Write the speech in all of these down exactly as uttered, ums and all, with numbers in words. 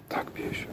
Tak běž.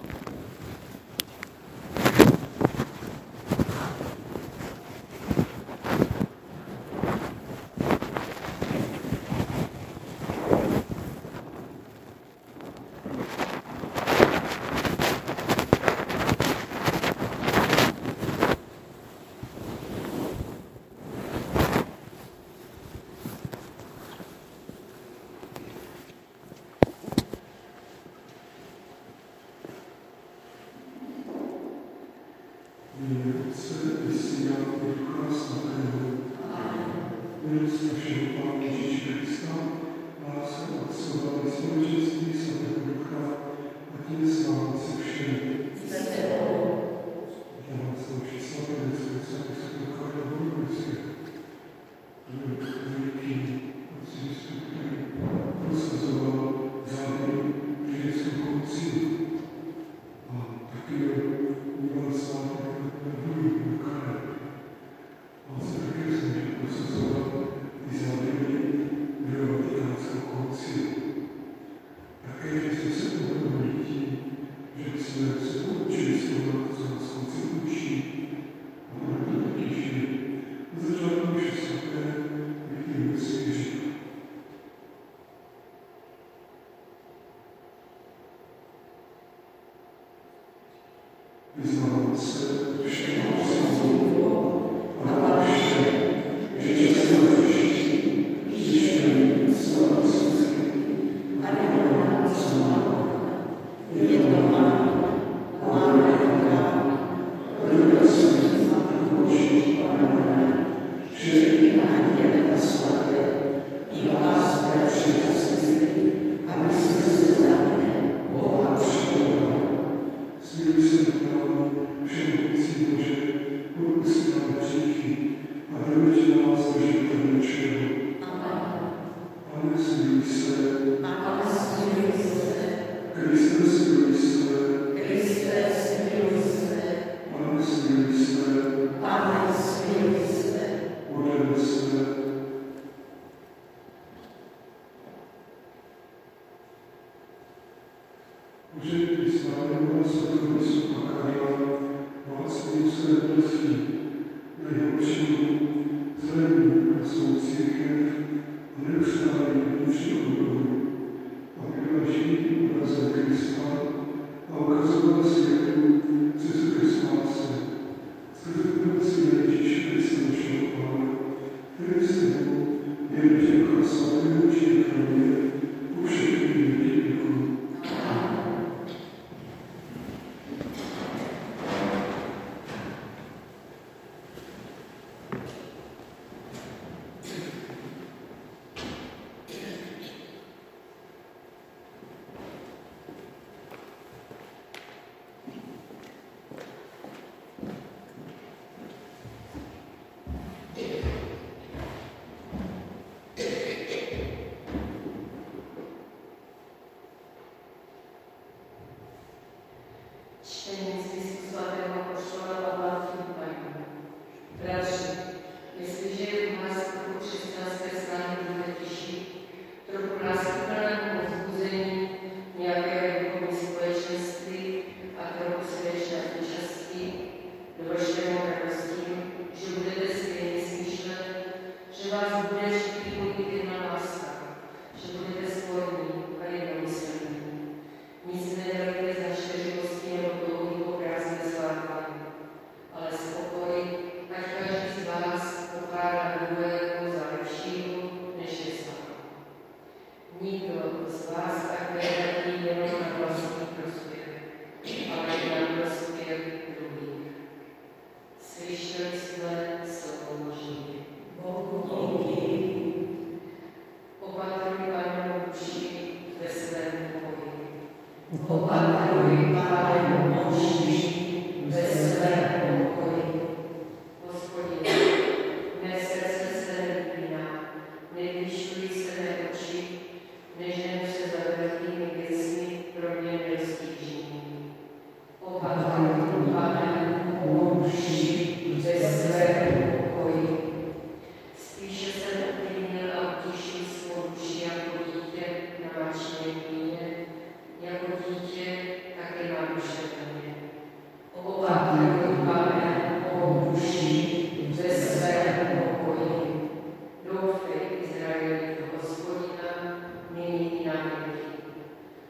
Jako dítě, tak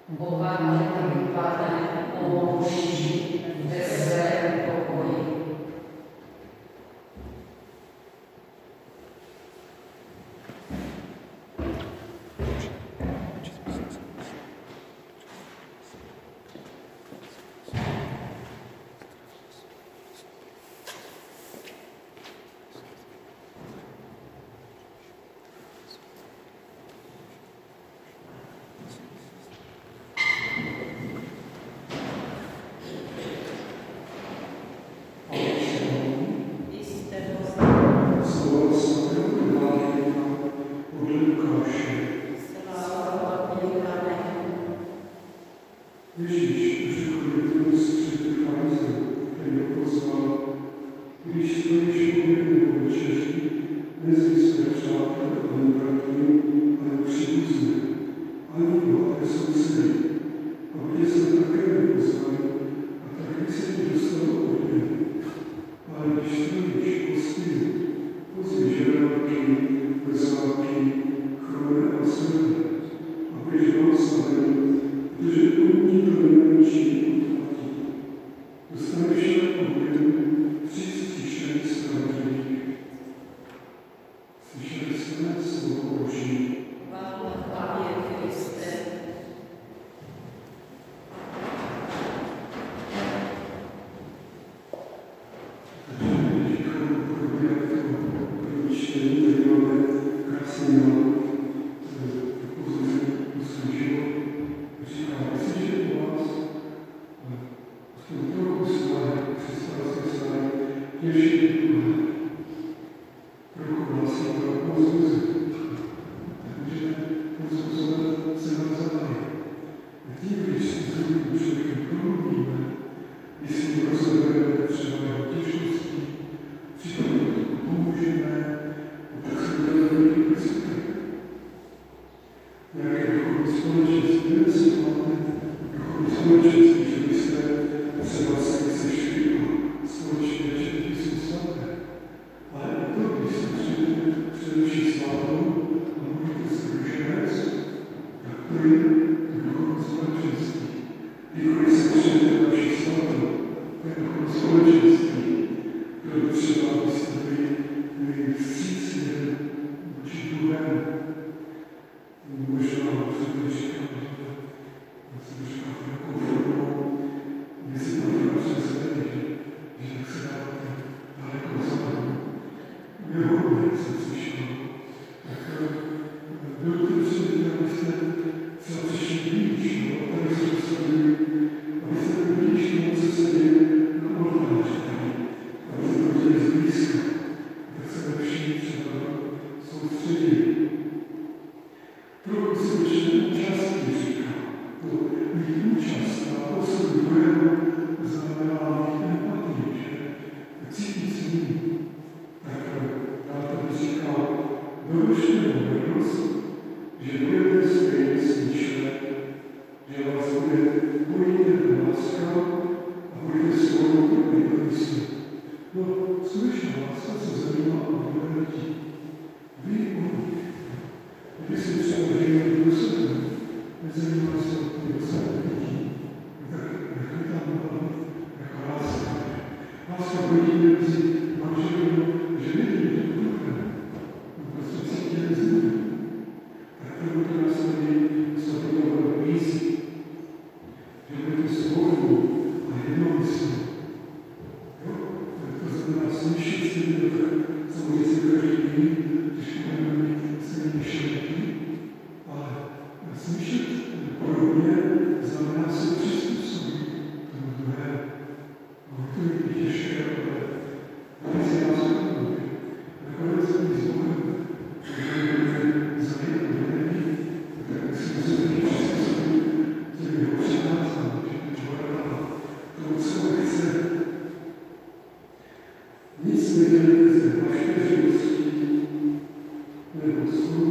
Okamžitě Pane, pomůži ve svém pokoji.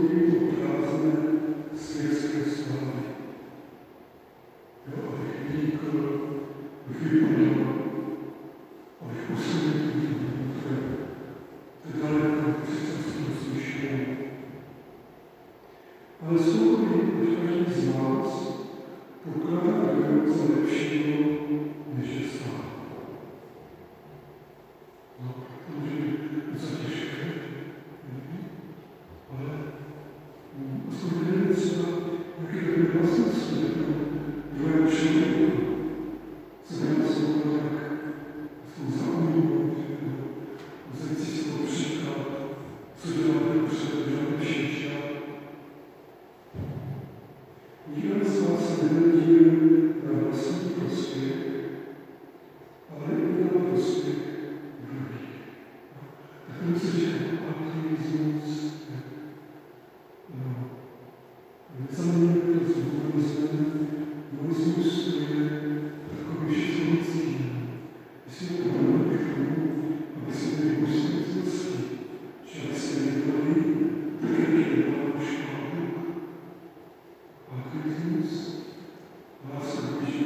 No,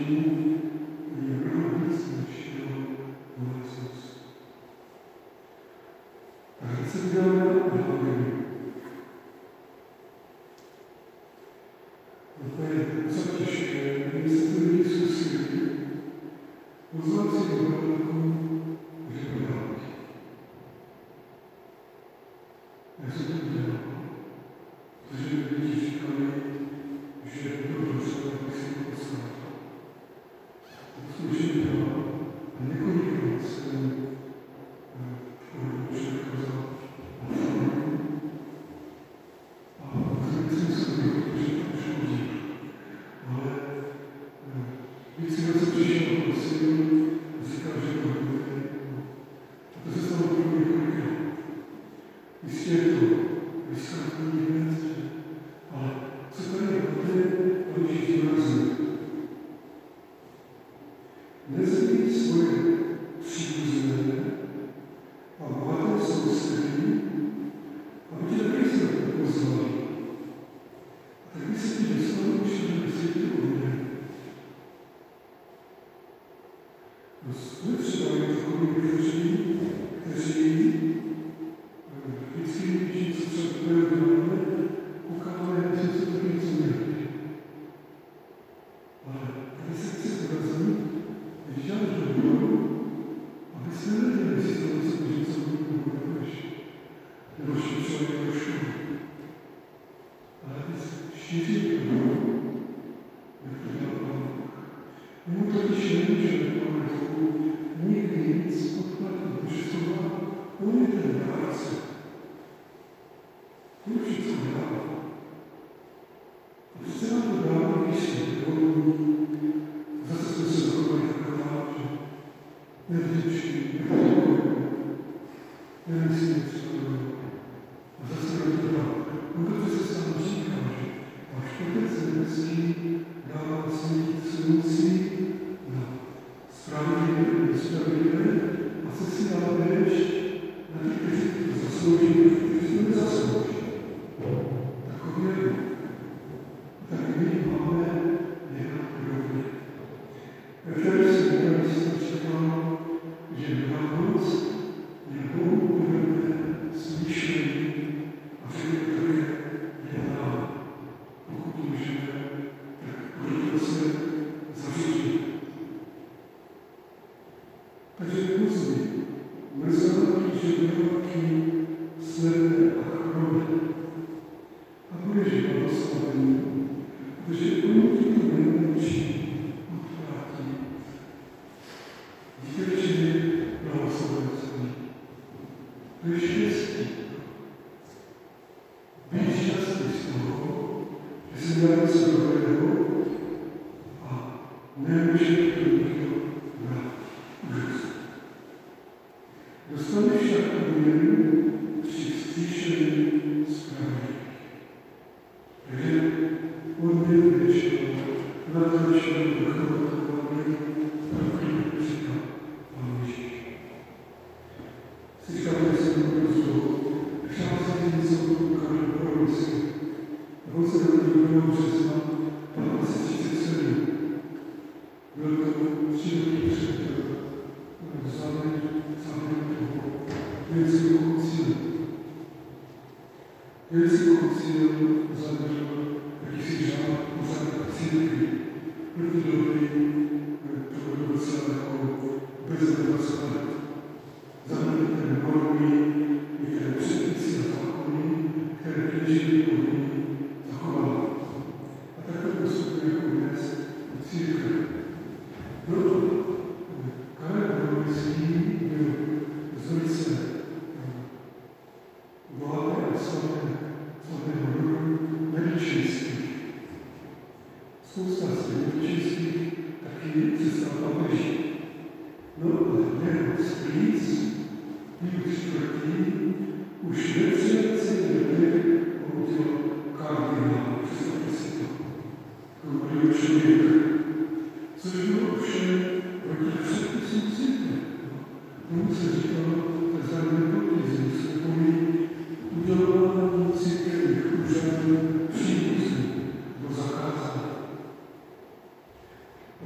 Tak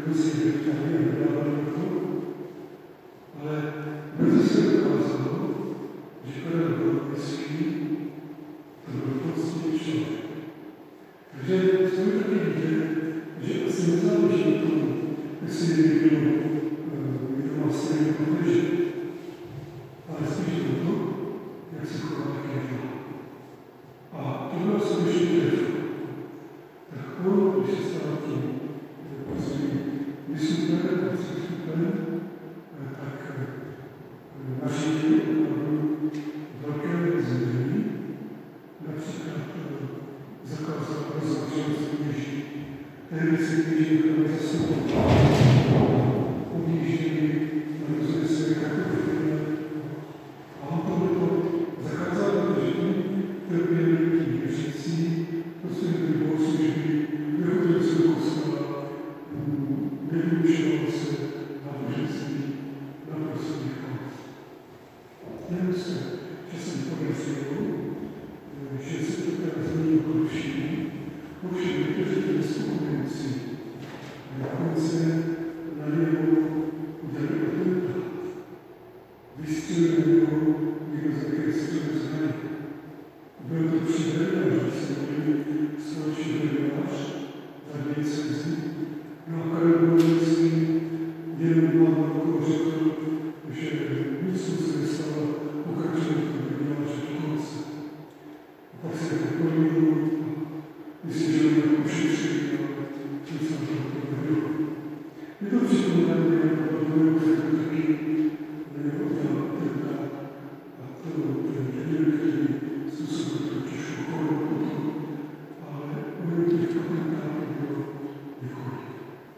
dokonce i reptali a nedávali do toho. Ale brzy se ukázalo, že Karel Boromejský to byl poctivý člověk. Takže jsme taky viděli, že asi nezáleží na tom, jestli někdo, někdo má stejný papeže, ale spíš o to, jak se chová také dělá. A to byla skutečně trefa. Tak on, když se stál tím svým vystupem, vystupem, tak nařídil opravdu velké změny, například zakázal rozvážnost kněží. Tehdy se kněží nechali zastupovat, objížděli na různé své kategorie. A on tohleto zakázal, protože trpěli tím věřící, prostě byli bohoslužby, nechodili se do kostela, nevyučovali se náboženství, naprosto vychovat. Jenom se časem podařilo, že se to teda změnilo k lepšímu, ovšem někteří byli spokojenci. Dokonce na něho udělali atentát. Vystřelili na něho někdo z jaké střely zbraně. Byl to příběh, že se měli společný vedenář za diecézi. No a Karel Boromejský jenom mám okolo řekl, že nic mu se nestalo, pokračovat to vedenáře do konce. A pak se to pojmul a myslím, že ho nějak ušetřili, ale nic na to nebylo. Je to připomíná, že je to bylo taky neudělal atentát a to ten jeden, který způsobil to těžkou chorobu potom, ale ono těch atentátů bylo několik.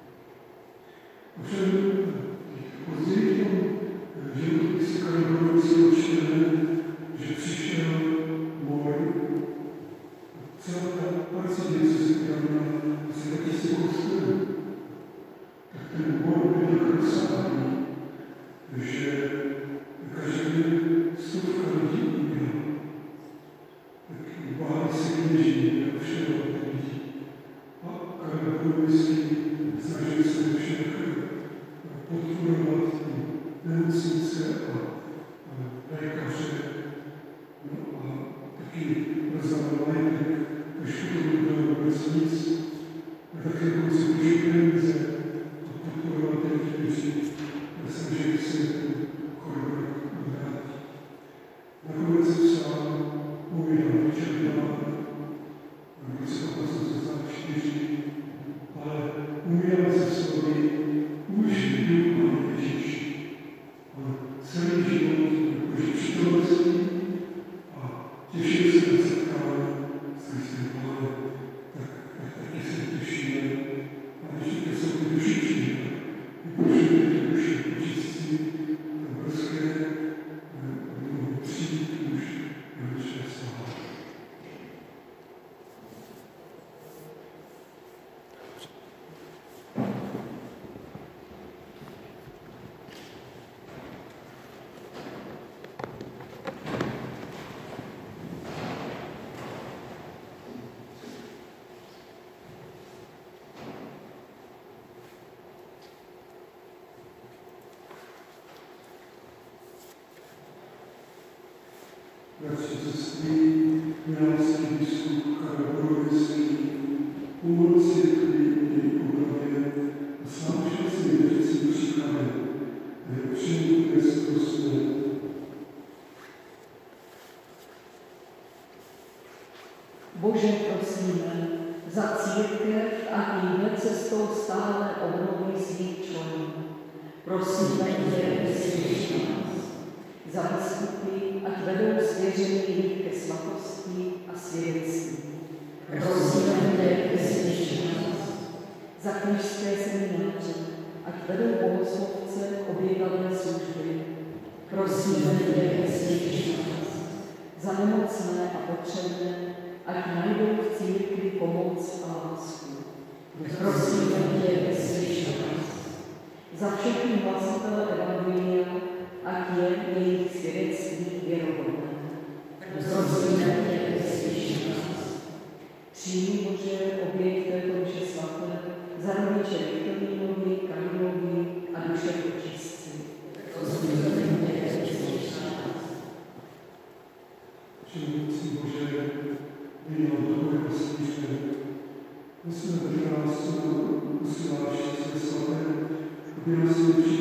Ovšem později v tom životopise Karla Boromejského čteme, že přišel mor. Celá ta arcidiecéze, která měla asi dva tisíce kostelů, tak ten mor byl tak rozsáhlý, že každý stovka lidí uměl. Tak báli se kněží, jak všeho lidí. A Karel Boromejský snažil se všech podporovat nemocnice a lékaře, no a taky rozdával majetek, až to bylo vůbec nic. A taky dokonce použil peníze a podporoval těch, kteří snažili se chorobu odvrátit. Nakonec se sám umíral vyčerpán, v roce osmnáct set devadesát čtyři, ale umíral se slovy už jdu Pane Ježíši. On celý život jakože přítomností a těšil se na setkání s Kristem Pánem. Tak, tak taky se těšíme. A když ke sobě duši přijde, vypočujte ty duši očistí, to brzké budou přijít už na věčné slávy. Bratři, sestry, milánský biskup Karel Boromejský, původ církvi její obnově a sám všeobecným věřícím příkladem, je přijmu dnes prosme. Bože, prosíme za církev a jí cestou stále obnovuj svých členů. Prosíme tě, vyslyš nás. Za biskupy, ať vedou svěřený ke svatosti a svědectví. Prosíme tě, vyslyš nás. Za kněžské semináře, ať vedou bohoslovce k obětavé služby. Prosíme tě, vyslyš nás. Za nemocné a potřebné, ať najdou v církvi pomoc a lásku. Prosíme tě, vyslyš nás. Za všechny hlasitele evangelia, ať je jejich svědectví věrohodné. Prosíme tě, vyslyš nás. Přijmi, Bože, oběť této mše svaté za rodiče Viktorinovi aby nás naučil